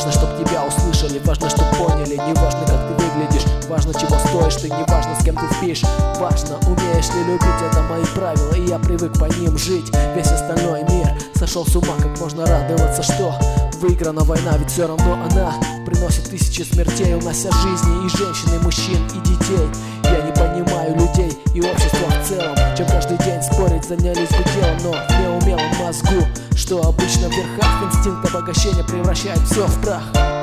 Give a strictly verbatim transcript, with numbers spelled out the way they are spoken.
важно, чтоб тебя услышали, важно, чтоб поняли. Не важно, как ты выглядишь, важно, чего стоишь ты. Не важно, с кем ты спишь, важно, умеешь ли любить. Это мои правила, и я привык по ним жить. Весь остальной мир сошел с ума, как можно радоваться, что выиграна война, ведь все равно она приносит тысячи смертей, унося жизни и женщин, и мужчин, и детей. Я не понимаю людей и общества в целом, чем каждый день спорить занялись бы делом. Но в неумелом мозгу, что обычно в верхах, инстинкт обогащения превращает все в прах.